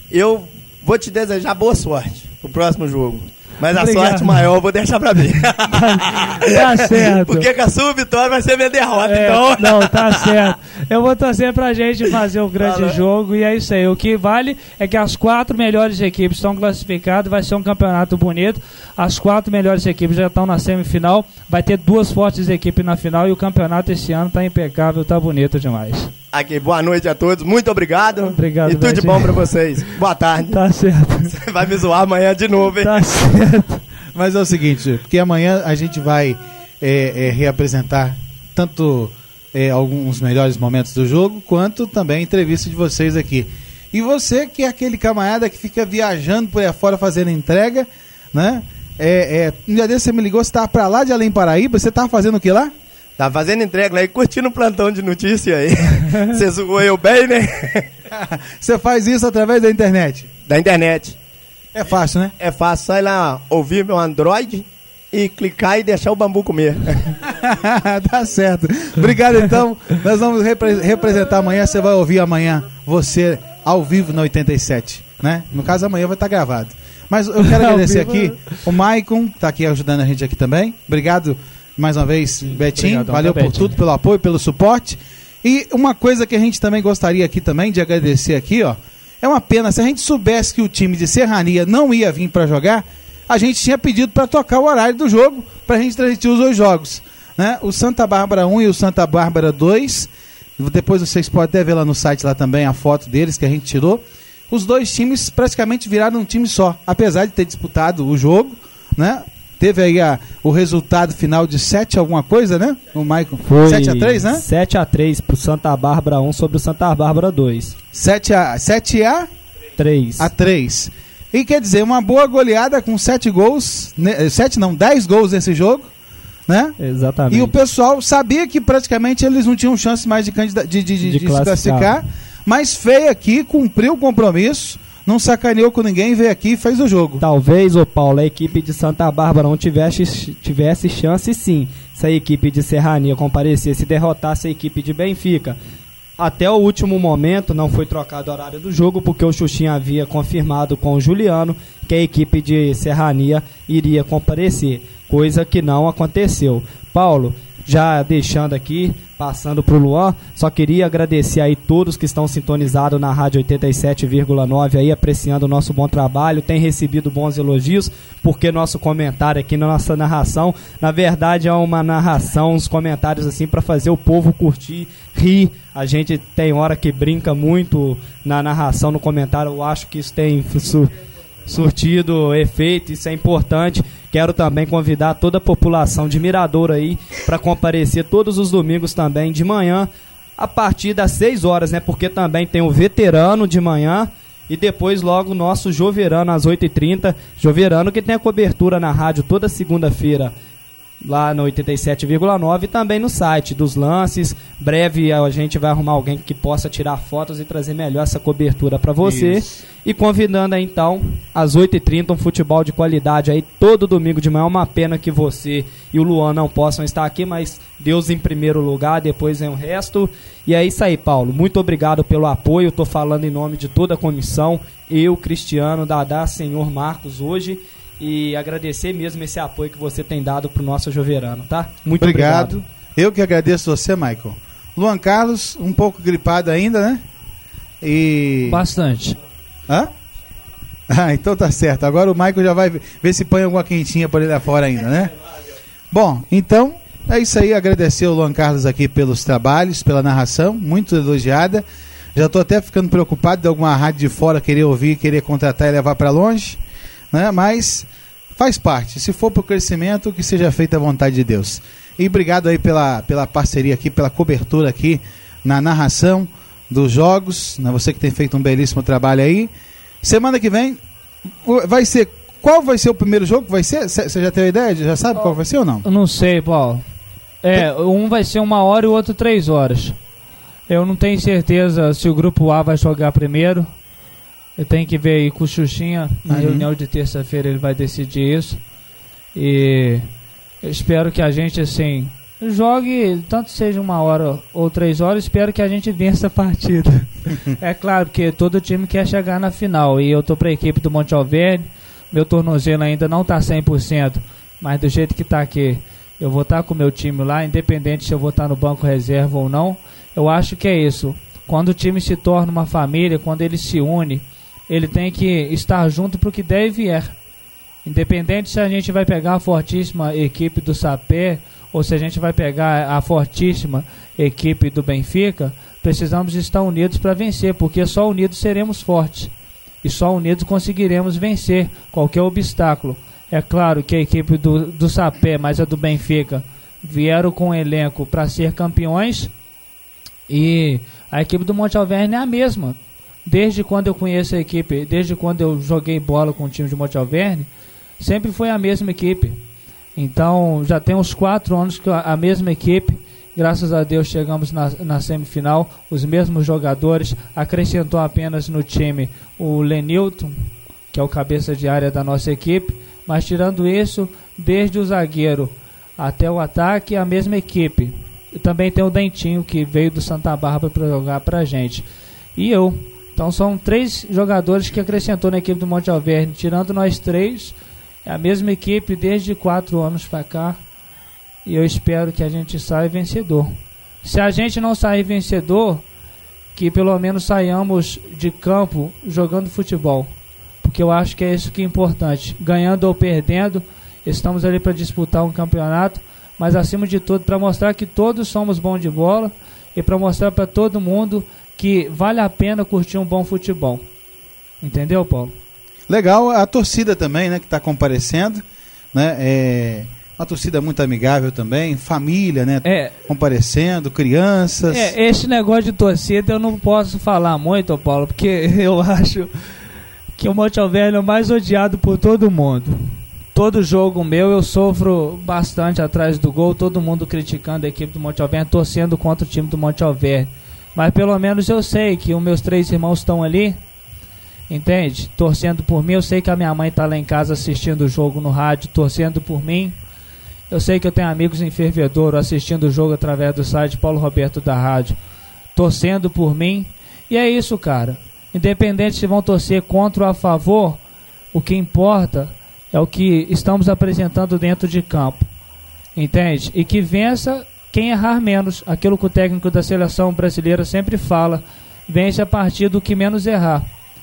eu vou te desejar boa sorte pro próximo jogo. Mas a Obrigado. sorte maior eu vou deixar pra mim. Tá certo. Porque com a sua vitória vai ser minha derrota, então. Não, tá certo. Eu vou torcer pra gente fazer o grande jogo e é isso aí. O que vale é que as 4 melhores equipes estão classificadas, vai ser um campeonato bonito. As 4 melhores equipes já estão na semifinal, vai ter 2 fortes equipes na final e o campeonato esse ano tá impecável, tá bonito demais. Aqui, boa noite a todos, muito obrigado. Obrigado, e tudo de bom pra vocês. Boa tarde. Tá certo. Você vai me zoar amanhã de novo, hein? Tá certo. Mas é o seguinte, porque amanhã a gente vai reapresentar tanto alguns melhores momentos do jogo, quanto também a entrevista de vocês aqui. E você que é aquele camarada que fica viajando por aí afora fazendo entrega, né? Um dia desse você me ligou, você estava pra lá de Além Paraíba, você estava fazendo o que lá? Tá fazendo entrega lá e curtindo o plantão de notícia aí. Você zoou eu bem, né? Você faz isso através da internet? Da internet. É fácil, né? É fácil, só ir lá ouvir meu Android e clicar e deixar o bambu comer. Tá certo. Obrigado, então. Nós vamos representar amanhã. Você vai ouvir amanhã você ao vivo na 87, né? No caso, amanhã vai estar gravado. Mas eu quero agradecer aqui o Maicon, que tá aqui ajudando a gente aqui também. Obrigado mais uma vez, Betinho. Obrigadão, valeu por Betinho. tudo, pelo apoio, pelo suporte. E uma coisa que a gente também gostaria aqui também de agradecer aqui, ó. É uma pena, se a gente soubesse que o time de Serrania não ia vir para jogar, a gente tinha pedido para tocar o horário do jogo, para a gente transmitir os 2 jogos, né? O Santa Bárbara 1 e o Santa Bárbara 2. Depois vocês podem até ver lá no site lá também a foto deles que a gente tirou. Os 2 times praticamente viraram um time só, apesar de ter disputado o jogo, né? Teve aí o resultado final de 7 alguma coisa, né? O Maicon Foi 7-3, né? 7-3 pro Santa Bárbara 1 sobre o Santa Bárbara 2. 7-3. E quer dizer, uma boa goleada com 7 gols, 10 gols nesse jogo, né? Exatamente. E o pessoal sabia que praticamente eles não tinham chance mais de se classificar, mas veio aqui, cumpriu o compromisso, não sacaneou com ninguém, veio aqui e fez o jogo. Talvez, ô Paulo, a equipe de Santa Bárbara não tivesse chance sim, se a equipe de Serrania comparecesse e derrotasse a equipe de Benfica. Até o último momento não foi trocado o horário do jogo, porque o Xuxinha havia confirmado com o Juliano que a equipe de Serrania iria comparecer, coisa que não aconteceu. Paulo, já deixando aqui, passando para o Luan, só queria agradecer aí todos que estão sintonizados na Rádio 87,9 aí, apreciando o nosso bom trabalho, tem recebido bons elogios, porque nosso comentário aqui na nossa narração, na verdade é uma narração, uns comentários assim para fazer o povo curtir, rir. A gente tem hora que brinca muito na narração, no comentário, eu acho que isso tem surtido efeito, isso é importante. Quero também convidar toda a população de Miradouro aí para comparecer todos os domingos também de manhã, a partir das 6 horas, né? Porque também tem o veterano de manhã e depois logo o nosso Joverano às 8h30. Joverano que tem a cobertura na rádio toda segunda-feira lá no 87,9 e também no site dos lances. Breve a gente vai arrumar alguém que possa tirar fotos e trazer melhor essa cobertura para você. Isso. E convidando aí então às 8h30 um futebol de qualidade aí todo domingo de manhã. Uma pena que você e o Luan não possam estar aqui, mas Deus em primeiro lugar, depois vem o resto. E é isso aí, Paulo, muito obrigado pelo apoio. Estou falando em nome de toda a comissão, eu, Cristiano, Dadá, senhor Marcos hoje. E agradecer mesmo esse apoio que você tem dado pro nosso Joverano, tá? Muito obrigado. Eu que agradeço você, Michael. Luan Carlos, um pouco gripado ainda, né? Bastante. Hã? Ah, então tá certo. Agora o Michael já vai ver se põe alguma quentinha por ele lá fora ainda, né? Bom, então é isso aí. Agradecer o Luan Carlos aqui pelos trabalhos, pela narração, muito elogiada. Já tô até ficando preocupado de alguma rádio de fora querer ouvir, querer contratar e levar para longe, né? Mas faz parte, se for para o crescimento, que seja feita à vontade de Deus. E obrigado aí pela parceria aqui, pela cobertura aqui na narração dos jogos, né? Você que tem feito um belíssimo trabalho aí. Semana que vem vai ser, qual vai ser o primeiro jogo que vai ser? Você já tem a ideia? Já sabe qual vai ser ou não? Eu não sei, Paulo. Um vai ser 1 hora e o outro 3 horas. Eu não tenho certeza se o grupo A vai jogar primeiro. Eu tenho que ver aí com o Xuxinha, na reunião de terça-feira ele vai decidir isso. E eu espero que a gente, assim, jogue, tanto seja 1 hora ou 3 horas, espero que a gente vença a partida. É claro, porque todo time quer chegar na final, e eu tô para a equipe do Monte Alverne, meu tornozelo ainda não tá 100%, mas do jeito que tá aqui, eu vou estar com o meu time lá, independente se eu vou estar no banco reserva ou não. Eu acho que é isso, quando o time se torna uma família, quando ele se une, ele tem que estar junto para o que der e vier. Independente se a gente vai pegar a fortíssima equipe do Sapé ou se a gente vai pegar a fortíssima equipe do Benfica, precisamos estar unidos para vencer, porque só unidos seremos fortes e só unidos conseguiremos vencer qualquer obstáculo. É claro que a equipe do Sapé, mas a do Benfica, vieram com um elenco para ser campeões, e a equipe do Monte Alverne é a mesma. Desde quando eu conheço a equipe, desde quando eu joguei bola com o time de Monte Alverne, sempre foi a mesma equipe. Então já tem uns 4 anos que a mesma equipe, graças a Deus chegamos na semifinal, os mesmos jogadores, acrescentou apenas no time o Lenilton, que é o cabeça de área da nossa equipe, mas tirando isso, desde o zagueiro até o ataque, a mesma equipe. E também tem o Dentinho, que veio do Santa Bárbara para jogar pra gente. E eu. Então são 3 jogadores que acrescentou na equipe do Monte Alverne. Tirando nós 3, é a mesma equipe desde 4 anos para cá. E eu espero que a gente saia vencedor. Se a gente não sair vencedor, que pelo menos saiamos de campo jogando futebol. Porque eu acho que é isso que é importante. Ganhando ou perdendo, estamos ali para disputar um campeonato. Mas acima de tudo, para mostrar que todos somos bons de bola. E para mostrar para todo mundo que vale a pena curtir um bom futebol. Entendeu, Paulo? Legal, a torcida também, né, que está comparecendo, né, uma torcida muito amigável também, família, né, comparecendo, crianças. Esse negócio de torcida eu não posso falar muito, Paulo, porque eu acho que o Monte Alverne é o mais odiado por todo mundo. Todo jogo meu eu sofro bastante atrás do gol, todo mundo criticando a equipe do Monte Alverne, torcendo contra o time do Monte Alverne. Mas pelo menos eu sei que os meus 3 irmãos estão ali, entende? Torcendo por mim. Eu sei que a minha mãe está lá em casa assistindo o jogo no rádio, torcendo por mim. Eu sei que eu tenho amigos em Fervedouro assistindo o jogo através do site Paulo Roberto da Rádio, torcendo por mim. E é isso, cara. Independente se vão torcer contra ou a favor, o que importa é o que estamos apresentando dentro de campo, entende? E que vença quem errar menos, aquilo que o técnico da seleção brasileira sempre fala, vence a partir do que menos errar.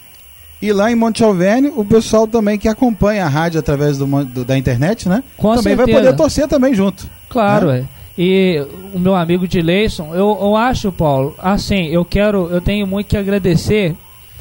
E lá em Monte Alverne, o pessoal também que acompanha a rádio através da internet, né? Com também certeza. Vai poder torcer também junto. Claro, né? E o meu amigo de Leison, eu acho, Paulo, assim, eu tenho muito que agradecer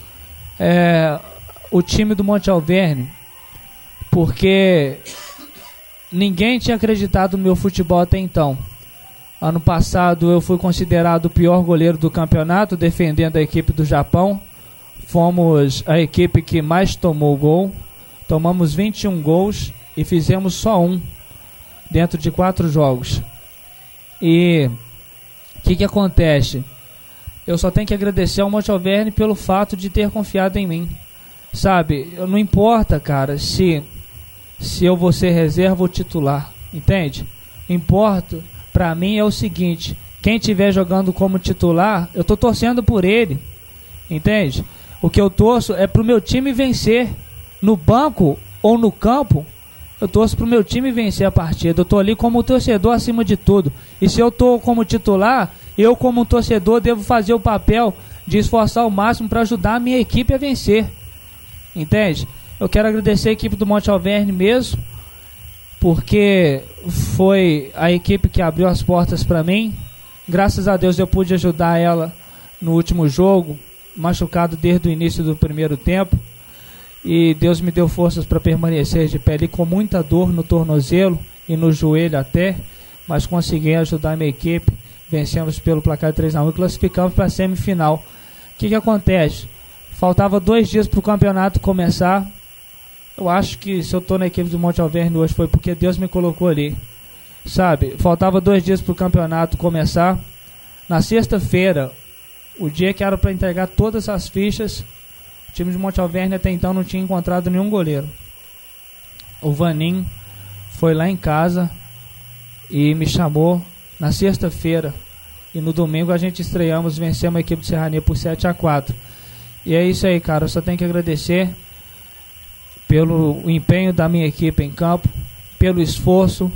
o time do Monte Alverne, porque ninguém tinha acreditado no meu futebol até então. Ano passado eu fui considerado o pior goleiro do campeonato, defendendo a equipe do Japão. Fomos a equipe que mais tomou gol. Tomamos 21 gols e fizemos só 1 dentro de 4 jogos. E o que acontece? Eu só tenho que agradecer ao Monte Alverne pelo fato de ter confiado em mim. Sabe, não importa, cara, se eu vou ser reserva ou titular, entende? Importa, pra mim é o seguinte: quem estiver jogando como titular, eu tô torcendo por ele, entende? O que eu torço é pro meu time vencer, no banco ou no campo. Eu torço pro meu time vencer a partida. Eu tô ali como torcedor acima de tudo. E se eu tô como titular, eu como um torcedor devo fazer o papel de esforçar o máximo para ajudar a minha equipe a vencer, entende? Eu quero agradecer a equipe do Monte Alverne mesmo, porque foi a equipe que abriu as portas para mim. Graças a Deus eu pude ajudar ela no último jogo, machucado desde o início do primeiro tempo, e Deus me deu forças para permanecer de pé ali, com muita dor no tornozelo e no joelho até, mas consegui ajudar a minha equipe. Vencemos pelo placar de 3-1 e classificamos para a semifinal. O que acontece? Faltava 2 dias para o campeonato começar. Eu acho que se eu estou na equipe do Monte Alverne hoje foi porque Deus me colocou ali, sabe? Faltava 2 dias para o campeonato começar. Na sexta-feira, o dia que era para entregar todas as fichas, o time de Monte Alverne até então não tinha encontrado nenhum goleiro. O Vanim foi lá em casa e me chamou na sexta-feira. E no domingo a gente estreamos, vencemos a equipe do Serrania por 7-4. E é isso aí, cara. Eu só tenho que agradecer pelo empenho da minha equipe em campo, pelo esforço.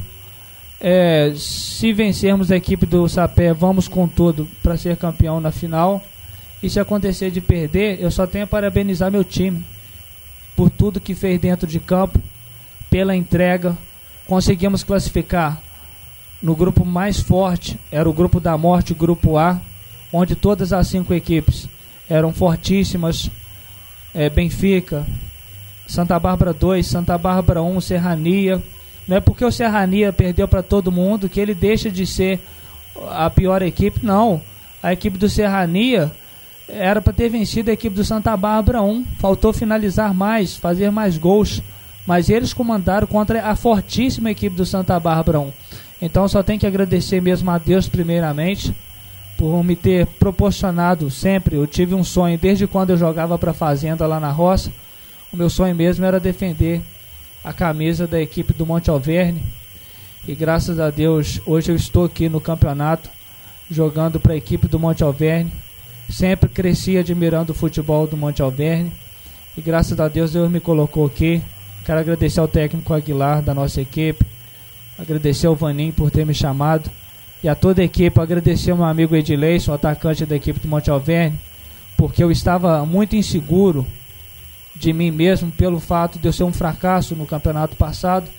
Se vencermos a equipe do Sapé, vamos com tudo para ser campeão na final. E se acontecer de perder, eu só tenho a parabenizar meu time por tudo que fez dentro de campo, pela entrega. Conseguimos classificar no grupo mais forte, era o grupo da morte, o grupo A, onde todas as 5 equipes eram fortíssimas. Benfica, Santa Bárbara 2, Santa Bárbara 1, Serrania. Não é porque o Serrania perdeu para todo mundo que ele deixa de ser a pior equipe, não. A equipe do Serrania era para ter vencido a equipe do Santa Bárbara 1. Faltou finalizar mais, fazer mais gols. Mas eles comandaram contra a fortíssima equipe do Santa Bárbara 1. Então só tenho que agradecer mesmo a Deus primeiramente por me ter proporcionado sempre. Eu tive um sonho desde quando eu jogava para a Fazenda lá na roça. O meu sonho mesmo era defender a camisa da equipe do Monte Alverne. E graças a Deus hoje eu estou aqui no campeonato jogando para a equipe do Monte Alverne. Sempre cresci admirando o futebol do Monte Alverne. E graças a Deus me colocou aqui. Quero agradecer ao técnico Aguilar da nossa equipe. Agradecer ao Vaninho por ter me chamado. E a toda a equipe. Agradecer ao meu amigo Edileison, atacante da equipe do Monte Alverne. Porque eu estava muito inseguro de mim mesmo pelo fato de eu ser um fracasso no campeonato passado.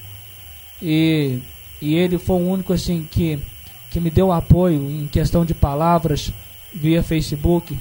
E ele foi o único assim que me deu apoio em questão de palavras via Facebook.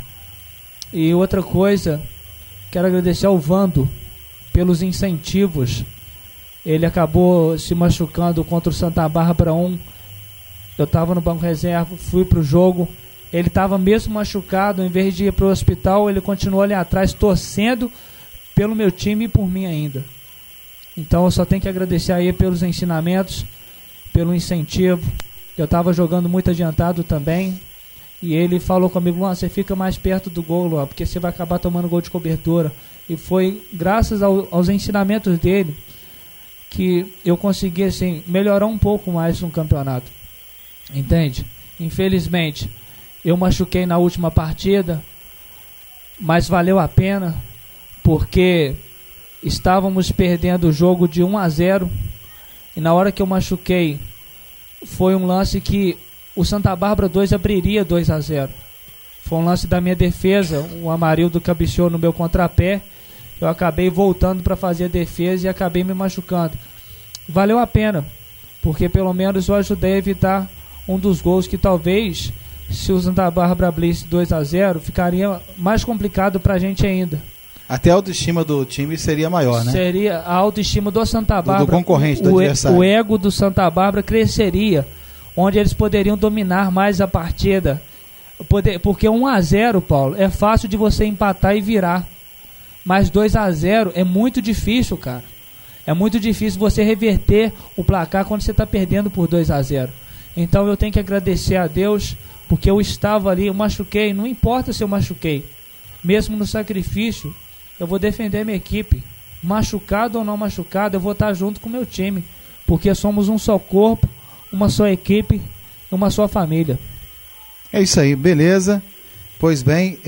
E outra coisa, quero agradecer ao Vando pelos incentivos. Ele acabou se machucando contra o Santa Bárbara 1. Eu estava no banco reserva, fui para o jogo. Ele estava mesmo machucado, em vez de ir para o hospital, ele continuou ali atrás torcendo pelo meu time e por mim ainda. Então eu só tenho que agradecer a ele pelos ensinamentos, pelo incentivo. Eu estava jogando muito adiantado também. E ele falou comigo: Luan, você fica mais perto do gol, Luan, porque você vai acabar tomando gol de cobertura. E foi graças aos ensinamentos dele que eu consegui assim, melhorar um pouco mais no campeonato. Entende? Infelizmente, eu machuquei na última partida, mas valeu a pena, porque estávamos perdendo o jogo de 1-0. E na hora que eu machuquei, foi um lance que o Santa Bárbara 2 abriria 2-0. Foi um lance da minha defesa. O Amarildo cabeceou no meu contrapé. Eu acabei voltando para fazer a defesa e acabei me machucando. Valeu a pena, porque pelo menos eu ajudei a evitar um dos gols que talvez, se o Santa Bárbara abrisse 2-0, ficaria mais complicado para a gente ainda. Até a autoestima do time seria maior, né? Seria a autoestima do Santa Bárbara. Do concorrente, do adversário. O ego do Santa Bárbara cresceria, onde eles poderiam dominar mais a partida. Porque 1-0, Paulo, é fácil de você empatar e virar. Mas 2-0 é muito difícil, cara. É muito difícil você reverter o placar quando você está perdendo por 2-0. Então eu tenho que agradecer a Deus, porque eu estava ali, eu machuquei, não importa se eu machuquei. Mesmo no sacrifício, eu vou defender minha equipe. Machucado ou não machucado, eu vou estar junto com o meu time. Porque somos um só corpo, uma só equipe, uma só família. É isso aí, beleza. Pois bem,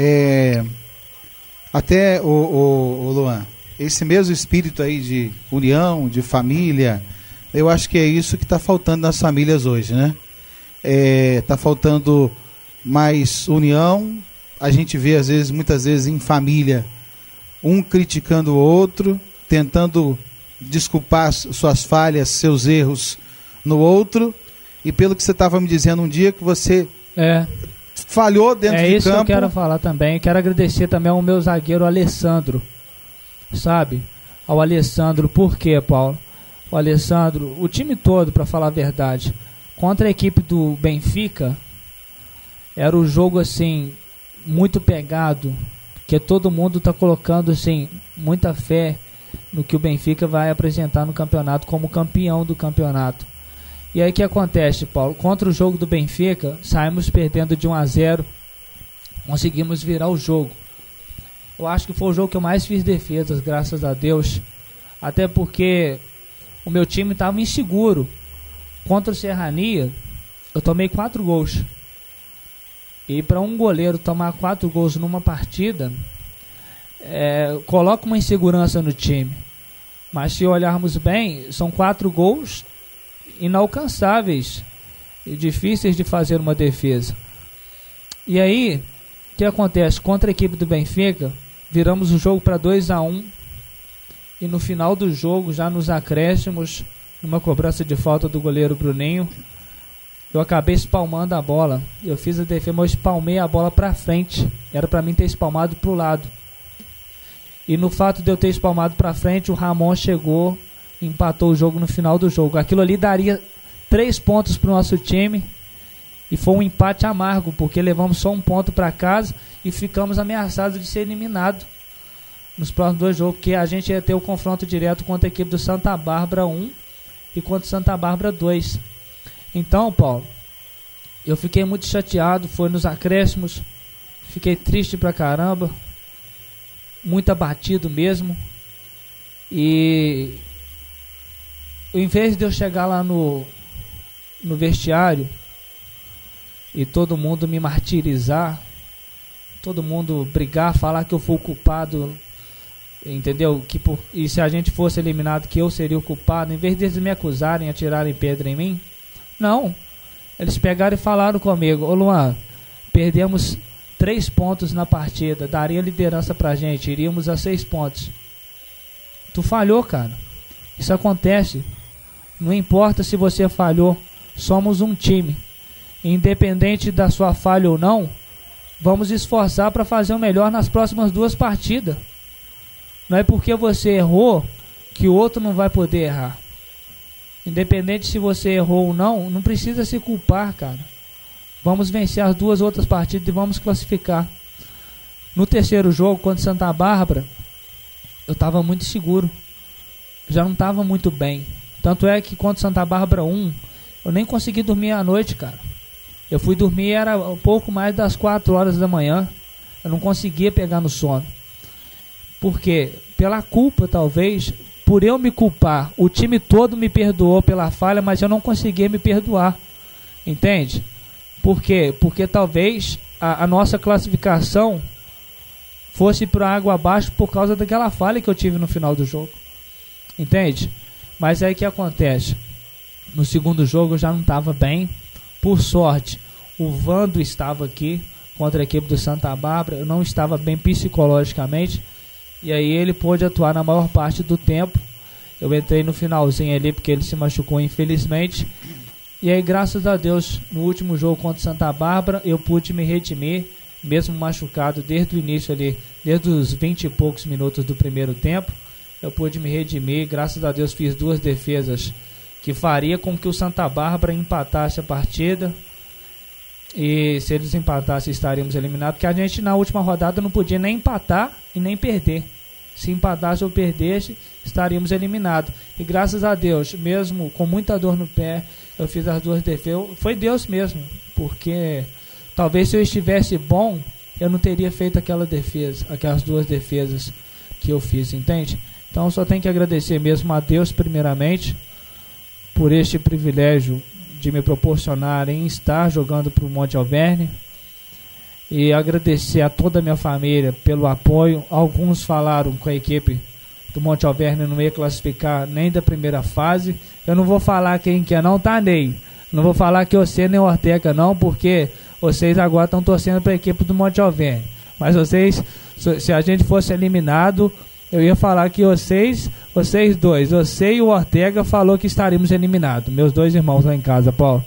até o Luan, esse mesmo espírito aí de união, de família, eu acho que é isso que está faltando nas famílias hoje, né? Está faltando mais união. A gente vê muitas vezes em família, um criticando o outro, tentando desculpar suas falhas, seus erros no outro. E pelo que você estava me dizendo um dia, que você falhou dentro de campo. É isso que eu quero falar também. Quero agradecer também ao meu zagueiro Alessandro, sabe? Ao Alessandro. Por quê, Paulo? O Alessandro, o time todo, para falar a verdade, contra a equipe do Benfica, era um jogo assim, muito pegado, que todo mundo está colocando assim, muita fé no que o Benfica vai apresentar no campeonato como campeão do campeonato. E aí o que acontece, Paulo? Contra o jogo do Benfica, saímos perdendo de 1-0, conseguimos virar o jogo. Eu acho que foi o jogo que eu mais fiz defesas, graças a Deus, até porque o meu time estava inseguro. Contra o Serrania, eu tomei 4 gols. E para um goleiro tomar 4 gols numa partida, coloca uma insegurança no time. Mas se olharmos bem, são 4 gols inalcançáveis e difíceis de fazer uma defesa. E aí, o que acontece? Contra a equipe do Benfica, viramos o jogo para 2-1 e no final do jogo, já nos acréscimos, numa cobrança de falta do goleiro Bruninho, eu acabei espalmando a bola. Eu fiz a defesa, mas eu espalmei a bola para frente. Era para mim ter espalmado para o lado. E no fato de eu ter espalmado para frente, o Ramon chegou e empatou o jogo no final do jogo. Aquilo ali daria 3 pontos para o nosso time. E foi um empate amargo, porque levamos só 1 ponto para casa e ficamos ameaçados de ser eliminados nos próximos 2 jogos, porque a gente ia ter o confronto direto contra a equipe do Santa Bárbara 1 e contra o Santa Bárbara 2. Então, Paulo, eu fiquei muito chateado, foi nos acréscimos, fiquei triste pra caramba, muito abatido mesmo. E em vez de eu chegar lá no vestiário e todo mundo me martirizar, todo mundo brigar, falar que eu fui o culpado, entendeu? E se a gente fosse eliminado, que eu seria o culpado, em vez deles me acusarem, atirarem pedra em mim, não. Eles pegaram e falaram comigo: ô Luan, perdemos 3 pontos na partida, daria liderança pra gente, iríamos a 6 pontos. Tu falhou, cara. Isso acontece. Não importa se você falhou, somos um time. Independente da sua falha ou não, vamos esforçar para fazer o melhor nas próximas 2 partidas. Não é porque você errou que o outro não vai poder errar. Independente se você errou ou não, não precisa se culpar, cara. Vamos vencer as 2 outras partidas e vamos classificar. No terceiro jogo, contra Santa Bárbara, eu estava muito seguro. Já não estava muito bem. Tanto é que contra Santa Bárbara 1, eu nem consegui dormir à noite, cara. Eu fui dormir, era um pouco mais das 4 horas da manhã. Eu não conseguia pegar no sono. Por quê? Pela culpa, talvez. Por eu me culpar, o time todo me perdoou pela falha, mas eu não conseguia me perdoar. Entende? Por quê? Porque talvez a nossa classificação fosse para água abaixo por causa daquela falha que eu tive no final do jogo. Entende? Mas aí o que acontece? No segundo jogo eu já não estava bem. Por sorte, o Vando estava aqui contra a equipe do Santa Bárbara. Eu não estava bem psicologicamente. E aí ele pôde atuar na maior parte do tempo. Eu entrei no finalzinho ali porque ele se machucou, infelizmente. E aí, graças a Deus, no último jogo contra Santa Bárbara, eu pude me redimir, mesmo machucado desde o início ali, desde os 20 e poucos minutos do primeiro tempo. Eu pude me redimir, graças a Deus fiz 2 defesas que faria com que o Santa Bárbara empatasse a partida. E se eles empatassem, estaríamos eliminados, porque a gente na última rodada não podia nem empatar e nem perder. Se empatasse ou perdesse, estaríamos eliminados. E graças a Deus, mesmo com muita dor no pé, eu fiz as 2 defesas. Foi Deus mesmo, porque talvez se eu estivesse bom, eu não teria feito aquelas 2 defesas que eu fiz, entende? Então só tenho que agradecer mesmo a Deus primeiramente por este privilégio de me proporcionarem estar jogando para o Monte Alverne, e agradecer a toda a minha família pelo apoio. Alguns falaram com a equipe do Monte Alverne não ia classificar nem da primeira fase. Eu não vou falar quem que é não, tá, Ney? Não vou falar que você nem o Ortega não, porque vocês agora estão torcendo para a equipe do Monte Alverne. Mas vocês, se a gente fosse eliminado, eu ia falar que vocês 2, você e o Ortega, falou que estaríamos eliminados. Meus 2 irmãos lá em casa, Paulo.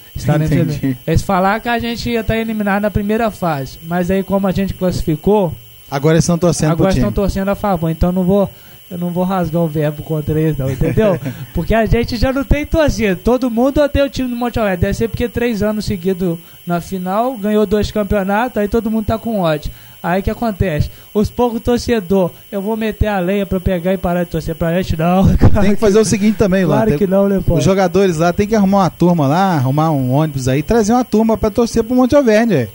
Eles falaram que a gente ia estar eliminado na primeira fase. Mas aí, como a gente classificou, agora eles estão torcendo pro time. Agora estão torcendo a favor. Então eu não vou rasgar o verbo contra eles, não, entendeu? Porque a gente já não tem torcida. Todo mundo odeia o time do Monte Alverne. Deve ser porque 3 anos seguidos na final, ganhou 2 campeonatos, aí todo mundo tá com ódio. Aí o que acontece? Os poucos torcedores, eu vou meter a lenha pra pegar e parar de torcer pra gente? Não, cara. Tem que fazer o seguinte também, lá. Claro que não, né, pô? Os jogadores lá tem que arrumar uma turma lá, arrumar um ônibus aí, trazer uma turma pra torcer pro Monte Alverne, velho.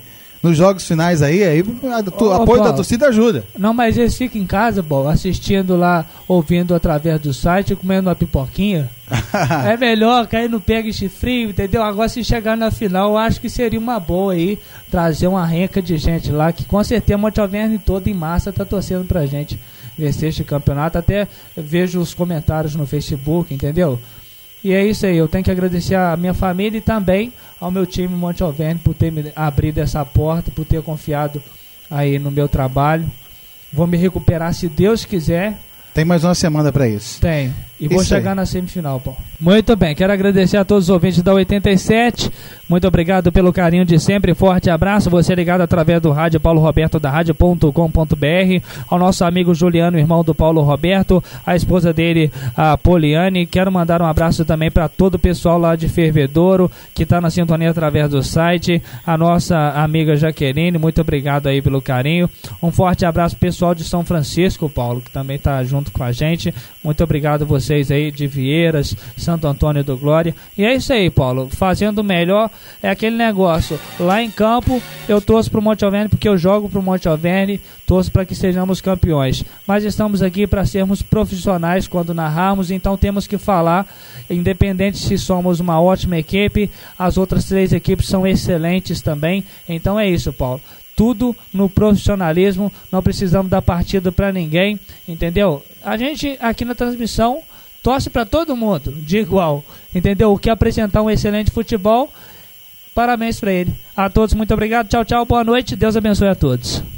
nos jogos finais aí apoio da torcida ajuda. Não, mas eles ficam em casa, bom, assistindo lá, ouvindo através do site, comendo uma pipoquinha. É melhor cair no pega este frio, entendeu? Agora, se chegar na final, eu acho que seria uma boa aí trazer uma renca de gente lá, que com certeza Monte Alverne todo em massa tá torcendo pra gente vencer este campeonato. Até vejo os comentários no Facebook, entendeu? E é isso aí, eu tenho que agradecer a minha família e também ao meu time Monte Alverne por ter me abrido essa porta, por ter confiado aí no meu trabalho. Vou me recuperar se Deus quiser. Tem mais uma semana pra isso. Tenho. E vou chegar na semifinal, Paulo. Muito bem, quero agradecer a todos os ouvintes da 87. Muito obrigado pelo carinho de sempre. Forte abraço. Você ligado através do rádio Paulo Roberto, da rádio.com.br. Ao nosso amigo Juliano, irmão do Paulo Roberto. A esposa dele, a Poliane. Quero mandar um abraço também para todo o pessoal lá de Fervedouro, que está na sintonia através do site. A nossa amiga Jaqueline, muito obrigado aí pelo carinho. Um forte abraço pessoal de São Francisco, Paulo, que também está junto com a gente. Muito obrigado a vocês aí de Vieiras, Santo Antônio do Glória. E é isso aí, Paulo, fazendo melhor é aquele negócio, lá em campo eu torço pro Monte Alverne porque eu jogo pro Monte Alverne, torço para que sejamos campeões, mas estamos aqui para sermos profissionais quando narrarmos, então temos que falar, independente se somos uma ótima equipe, as outras 3 equipes são excelentes também, então é isso, Paulo. Tudo no profissionalismo, não precisamos dar partido para ninguém, entendeu? A gente aqui na transmissão torce para todo mundo, de igual, entendeu? O que apresentar um excelente futebol, parabéns para ele. A todos, muito obrigado, tchau, tchau, boa noite, Deus abençoe a todos.